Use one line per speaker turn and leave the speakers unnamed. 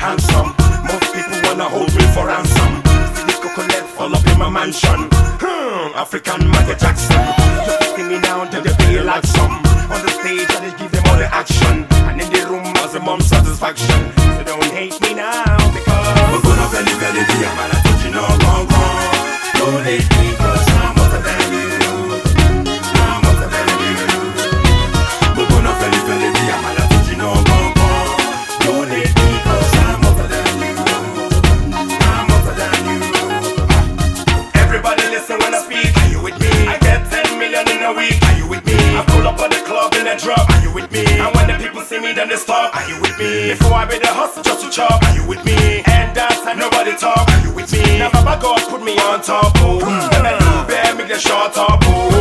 handsome. Most people wanna hold me for ransom. See the coconut fall up in my mansion. African Michael Jackson. Just see me now, then they feel like some. On the stage, I just give them all the action. And in the room, as a mom's satisfaction. So don't hate me now, because we're gonna belly belly be a man, I thought you know wrong. Don't hate me, cause I'm hotter than you. I'm hotter than you. We're gonna belly belly be a man, I thought you know wrong. Don't hate me, cause I'm hotter than you. I'm hotter than you. Everybody listen when I speak. Are you with me? I get 10 million in a week. Are you with me? I pull up at the club in a drop. Are you with me? And when the people see me, then they stop. Are you with me? Before I be the hustle just to chop. Are you with me? And dance and nobody talk. Are you with me? Now Baba God put me on top. Oh, and I do bear make the short up. Oh.